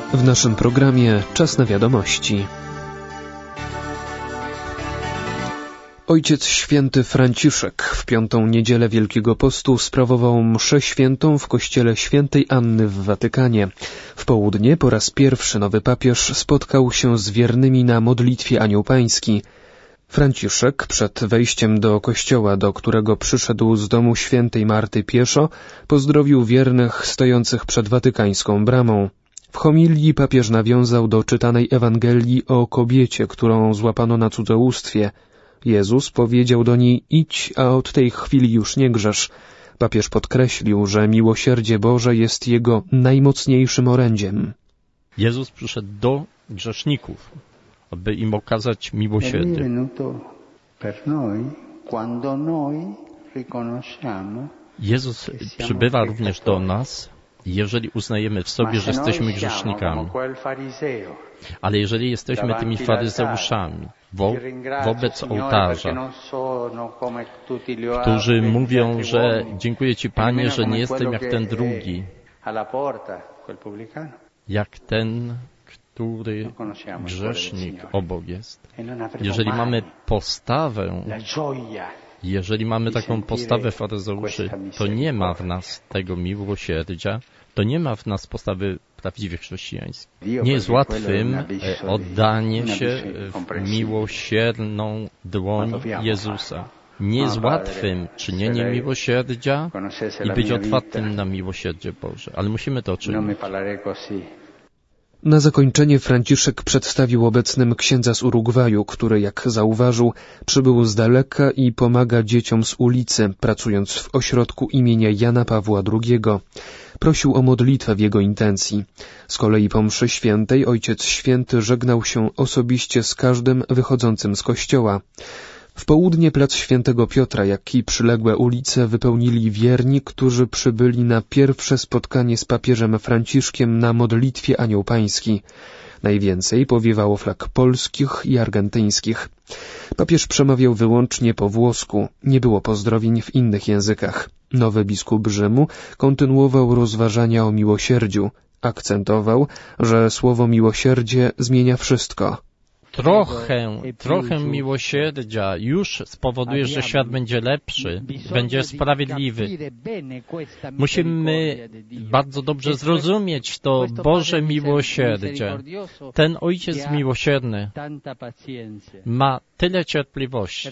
W naszym programie Czas na wiadomości. Ojciec Święty Franciszek w piątą niedzielę Wielkiego Postu sprawował mszę świętą w kościele Świętej Anny w Watykanie. W południe po raz pierwszy nowy papież spotkał się z wiernymi na modlitwie Anioł Pański. Franciszek przed wejściem do kościoła, do którego przyszedł z domu Świętej Marty pieszo, pozdrowił wiernych stojących przed watykańską bramą. W homilii papież nawiązał do czytanej Ewangelii o kobiecie, którą złapano na cudzołóstwie. Jezus powiedział do niej: idź, a od tej chwili już nie grzesz. Papież podkreślił, że miłosierdzie Boże jest jego najmocniejszym orędziem. Jezus przyszedł do grzeszników, aby im okazać miłosierdzie. Jezus przybywa również do nas, jeżeli uznajemy w sobie, że jesteśmy grzesznikami. Ale jeżeli jesteśmy tymi faryzeuszami wobec ołtarza, którzy mówią, że dziękuję Ci, Panie, że nie jestem jak ten drugi, jak ten, który grzesznik obok jest. Jeżeli mamy taką postawę faryzeuszy, to nie ma w nas tego miłosierdzia, to nie ma w nas postawy prawdziwie chrześcijańskiej. Nie jest łatwym oddanie się w miłosierną dłoń Jezusa. Nie jest łatwym czynienie miłosierdzia i być otwartym na miłosierdzie Boże, ale musimy to czynić. Na zakończenie Franciszek przedstawił obecnym księdza z Urugwaju, który, jak zauważył, przybył z daleka i pomaga dzieciom z ulicy, pracując w ośrodku imienia Jana Pawła II. Prosił o modlitwę w jego intencji. Z kolei po mszy świętej Ojciec Święty żegnał się osobiście z każdym wychodzącym z kościoła. W południe plac Świętego Piotra, jak i przyległe ulice wypełnili wierni, którzy przybyli na pierwsze spotkanie z papieżem Franciszkiem na modlitwie Anioł Pański. Najwięcej powiewało flag polskich i argentyńskich. Papież przemawiał wyłącznie po włosku, nie było pozdrowień w innych językach. Nowy biskup Rzymu kontynuował rozważania o miłosierdziu. Akcentował, że słowo miłosierdzie zmienia wszystko. Trochę miłosierdzia już spowoduje, że świat będzie lepszy, będzie sprawiedliwy. Musimy bardzo dobrze zrozumieć to Boże miłosierdzie. Ten Ojciec miłosierny ma tyle cierpliwości.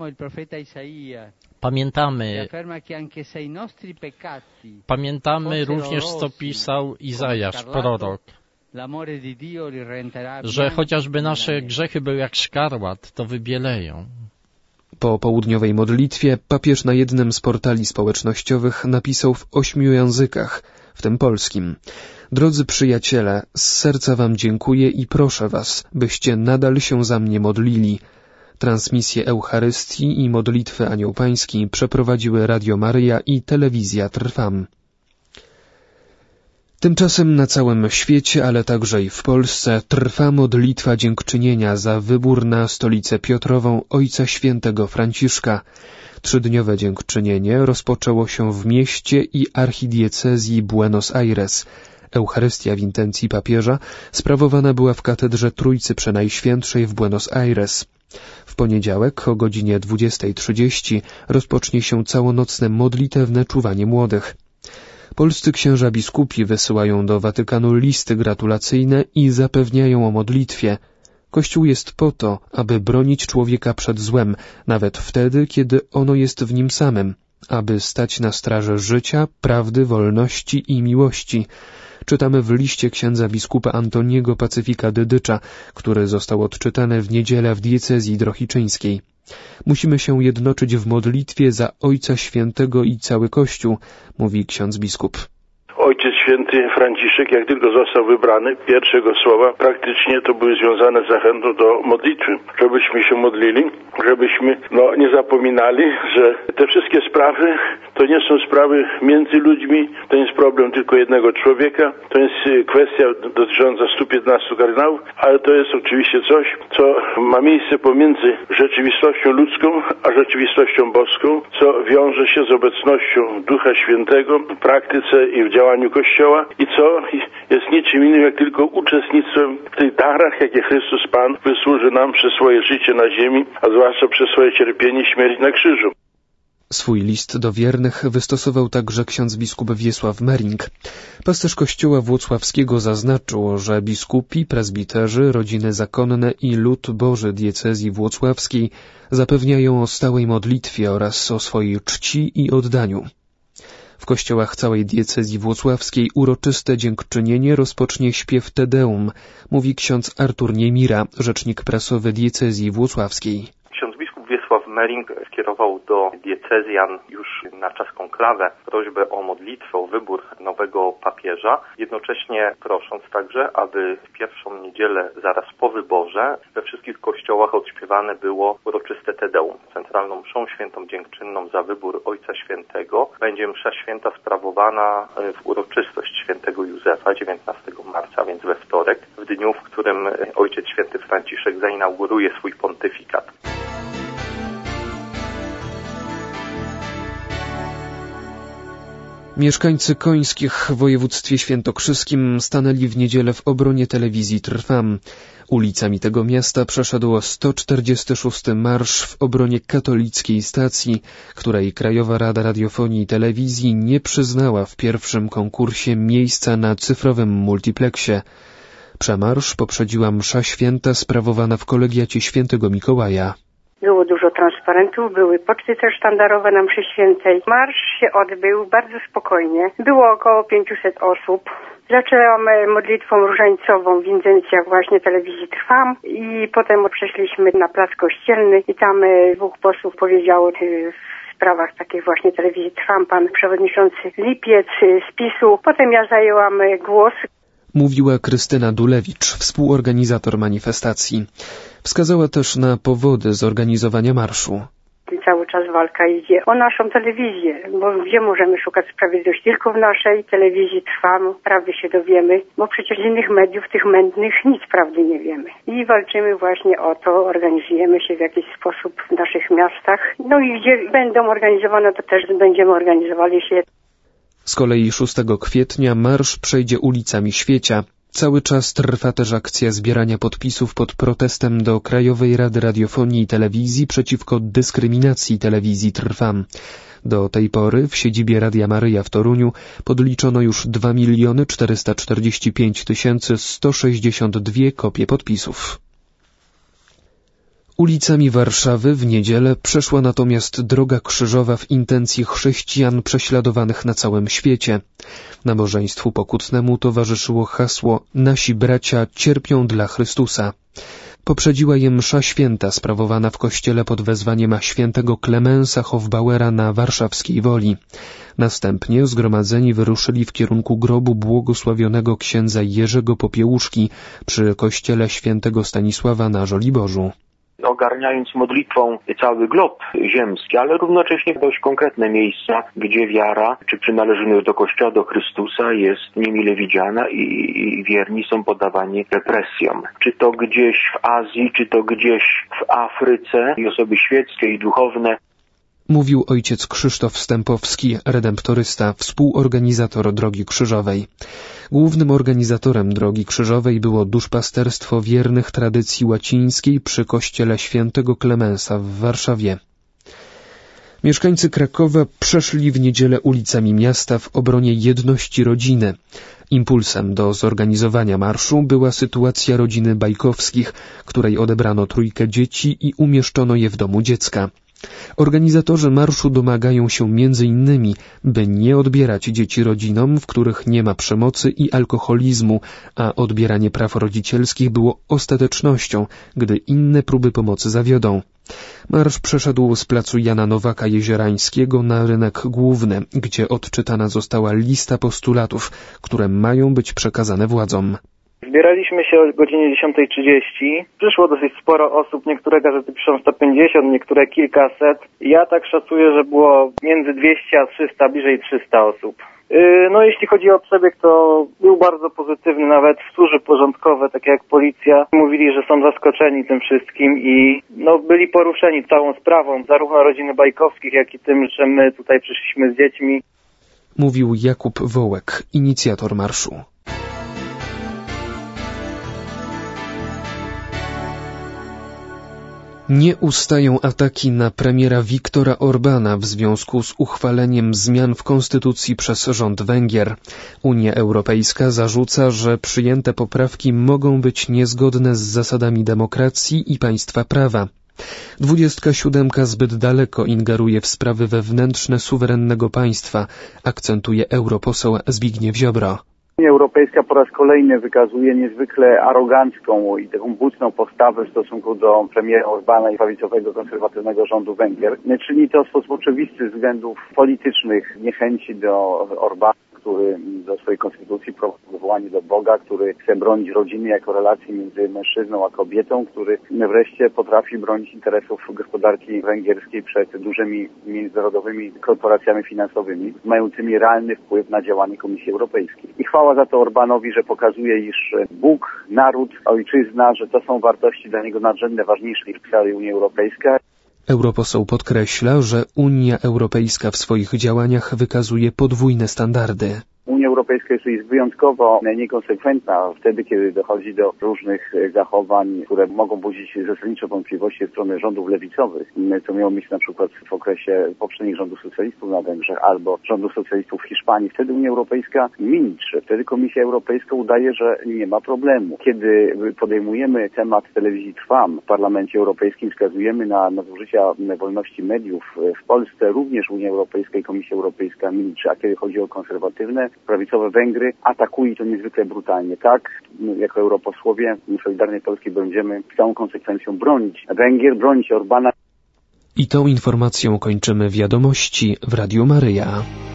Pamiętamy również, co pisał Izajasz, prorok, że chociażby nasze grzechy były jak szkarłat, to wybieleją. Po południowej modlitwie papież na jednym z portali społecznościowych napisał w 8 językach, w tym polskim: Drodzy przyjaciele, z serca wam dziękuję i proszę was, byście nadal się za mnie modlili. Transmisję Eucharystii i modlitwy Anioł Pański przeprowadziły Radio Maryja i Telewizja Trwam. Tymczasem na całym świecie, ale także i w Polsce, trwa modlitwa dziękczynienia za wybór na stolicę Piotrową Ojca Świętego Franciszka. 3-dniowe dziękczynienie rozpoczęło się w mieście i archidiecezji Buenos Aires. Eucharystia w intencji papieża sprawowana była w katedrze Trójcy Przenajświętszej w Buenos Aires. W poniedziałek o godzinie 20:30 rozpocznie się całonocne modlitewne czuwanie młodych. Polscy księża biskupi wysyłają do Watykanu listy gratulacyjne i zapewniają o modlitwie. Kościół jest po to, aby bronić człowieka przed złem, nawet wtedy, kiedy ono jest w nim samym, aby stać na straży życia, prawdy, wolności i miłości. Czytamy w liście księdza biskupa Antoniego Pacyfika Dydycza, który został odczytany w niedzielę w diecezji drohiczyńskiej. Musimy się jednoczyć w modlitwie za Ojca Świętego i cały Kościół, mówi ksiądz biskup. Ojciec Święty Franciszek, jak tylko został wybrany, pierwszego słowa praktycznie to były związane z zachętą do modlitwy, żebyśmy się modlili, żebyśmy nie zapominali, że te wszystkie sprawy to nie są sprawy między ludźmi, to nie jest problem tylko jednego człowieka, to jest kwestia dotycząca 115 kardynałów, ale to jest oczywiście coś, co ma miejsce pomiędzy rzeczywistością ludzką a rzeczywistością boską, co wiąże się z obecnością Ducha Świętego w praktyce i w działaniu członkami Kościoła i co jest niczym innym jak tylko uczestnictwem w tych darach, jakie Chrystus Pan wysłuży nam przez swoje życie na ziemi, a zwłaszcza przez swoje cierpienie i śmierć na krzyżu. Swój list do wiernych wystosował także ksiądz biskup Wiesław Mering. Pasterz Kościoła Włocławskiego zaznaczył, że biskupi, prezbiterzy, rodziny zakonne i lud Boży diecezji włocławskiej zapewniają o stałej modlitwie oraz o swojej czci i oddaniu. W kościołach całej diecezji włocławskiej uroczyste dziękczynienie rozpocznie śpiew Te Deum, mówi ksiądz Artur Niemira, rzecznik prasowy diecezji włocławskiej. Wiesław Mering skierował do diecezjan już na czas konklawę prośbę o modlitwę, o wybór nowego papieża, jednocześnie prosząc także, aby w pierwszą niedzielę zaraz po wyborze we wszystkich kościołach odśpiewane było uroczyste Te Deum. Centralną mszą świętą dziękczynną za wybór Ojca Świętego będzie msza święta sprawowana w uroczystość świętego Józefa 19 marca, więc we wtorek, w dniu, w którym Ojciec Święty Franciszek zainauguruje swój pontyfikat. Mieszkańcy Końskich w województwie świętokrzyskim stanęli w niedzielę w obronie telewizji Trwam. Ulicami tego miasta przeszedł 146. marsz w obronie katolickiej stacji, której Krajowa Rada Radiofonii i Telewizji nie przyznała w pierwszym konkursie miejsca na cyfrowym multipleksie. Przemarsz poprzedziła msza święta sprawowana w kolegiacie Świętego Mikołaja. Było dużo transparentów, były poczty też sztandarowe na mszy świętej. Marsz się odbył bardzo spokojnie. Było około 500 osób. Zaczęłam modlitwą różańcową w intencjach właśnie telewizji Trwam i potem przeszliśmy na plac kościelny i tam dwóch posłów powiedziało w sprawach takich właśnie telewizji Trwam, pan przewodniczący Lipiec z PiS-u. Potem ja zajęłam głos. Mówiła Krystyna Dulewicz, współorganizator manifestacji. Wskazała też na powody zorganizowania marszu. Cały czas walka idzie o naszą telewizję, bo gdzie możemy szukać sprawiedliwości? Tylko w naszej telewizji Trwam, prawdy się dowiemy, bo przecież z innych mediów, tych mętnych, nic prawdy nie wiemy. I walczymy właśnie o to, organizujemy się w jakiś sposób w naszych miastach. No i gdzie będą organizowane, to też będziemy organizowali się. Z kolei 6 kwietnia marsz przejdzie ulicami Świecia. Cały czas trwa też akcja zbierania podpisów pod protestem do Krajowej Rady Radiofonii i Telewizji przeciwko dyskryminacji telewizji Trwam. Do tej pory w siedzibie Radia Maryja w Toruniu podliczono już 2 445 162 kopie podpisów. Ulicami Warszawy w niedzielę przeszła natomiast droga krzyżowa w intencji chrześcijan prześladowanych na całym świecie. Nabożeństwu pokutnemu towarzyszyło hasło „Nasi bracia cierpią dla Chrystusa”. Poprzedziła je msza święta sprawowana w kościele pod wezwaniem świętego Klemensa Hofbauera na Warszawskiej Woli. Następnie zgromadzeni wyruszyli w kierunku grobu błogosławionego księdza Jerzego Popiełuszki przy kościele świętego Stanisława na Żoliborzu. Ogarniając modlitwą cały glob ziemski, ale równocześnie dość konkretne miejsca, gdzie wiara czy przynależność do Kościoła, do Chrystusa jest niemile widziana i wierni są poddawani represjom. Czy to gdzieś w Azji, czy to gdzieś w Afryce i osoby świeckie i duchowne. Mówił ojciec Krzysztof Stępowski, redemptorysta, współorganizator Drogi Krzyżowej. Głównym organizatorem Drogi Krzyżowej było duszpasterstwo wiernych tradycji łacińskiej przy kościele świętego Klemensa w Warszawie. Mieszkańcy Krakowa przeszli w niedzielę ulicami miasta w obronie jedności rodziny. Impulsem do zorganizowania marszu była sytuacja rodziny Bajkowskich, której odebrano 3 dzieci i umieszczono je w domu dziecka. Organizatorzy marszu domagają się m.in., by nie odbierać dzieci rodzinom, w których nie ma przemocy i alkoholizmu, a odbieranie praw rodzicielskich było ostatecznością, gdy inne próby pomocy zawiodą. Marsz przeszedł z placu Jana Nowaka Jezierańskiego na rynek główny, gdzie odczytana została lista postulatów, które mają być przekazane władzom. Zbieraliśmy się o godzinie 10:30. Przyszło dosyć sporo osób, niektóre gazety piszą 150, niektóre kilkaset. Ja tak szacuję, że było między 200 a 300, bliżej 300 osób. No jeśli chodzi o przebieg, to był bardzo pozytywny, nawet służby porządkowe, takie jak policja, mówili, że są zaskoczeni tym wszystkim i byli poruszeni całą sprawą, zarówno rodziny Bajkowskich, jak i tym, że my tutaj przyszliśmy z dziećmi. mówił Jakub Wołek, inicjator marszu. Nie ustają ataki na premiera Viktora Orbana w związku z uchwaleniem zmian w konstytucji przez rząd Węgier. Unia Europejska zarzuca, że przyjęte poprawki mogą być niezgodne z zasadami demokracji i państwa prawa. 27 zbyt daleko ingeruje w sprawy wewnętrzne suwerennego państwa, akcentuje europoseł Zbigniew Ziobro. Unia Europejska po raz kolejny wykazuje niezwykle arogancką i taką butną postawę w stosunku do premiera Orbana i prawicowego, konserwatywnego rządu Węgier. Czyni to w sposób oczywisty z względów politycznych, niechęci do Orbana, który do swojej konstytucji prowadzi powołanie do Boga, który chce bronić rodziny jako relacji między mężczyzną a kobietą, który wreszcie potrafi bronić interesów gospodarki węgierskiej przed dużymi międzynarodowymi korporacjami finansowymi, mającymi realny wpływ na działanie Komisji Europejskiej. I chwała za to Orbanowi, że pokazuje, iż Bóg, naród, ojczyzna, że to są wartości dla niego nadrzędne, ważniejsze niż całej Unii Europejskiej. Europoseł podkreśla, że Unia Europejska w swoich działaniach wykazuje podwójne standardy. Unia Europejska jest wyjątkowo niekonsekwentna wtedy, kiedy dochodzi do różnych zachowań, które mogą budzić zasadnicze wątpliwości ze strony rządów lewicowych. To miało miejsce na przykład w okresie poprzednich rządów socjalistów na Węgrzech albo rządów socjalistów w Hiszpanii. Wtedy Unia Europejska milczy. Wtedy Komisja Europejska udaje, że nie ma problemu. Kiedy podejmujemy temat telewizji Trwam w Parlamencie Europejskim, wskazujemy na nadużycia wolności mediów w Polsce, również Unia Europejska i Komisja Europejska milczy. A kiedy chodzi o konserwatywne, prawicowe Węgry, atakuje to niezwykle brutalnie. Tak, jako europosłowie Solidarnej Polski będziemy z całą konsekwencją bronić Węgier, bronić Orbana. I tą informacją kończymy wiadomości w Radiu Maryja.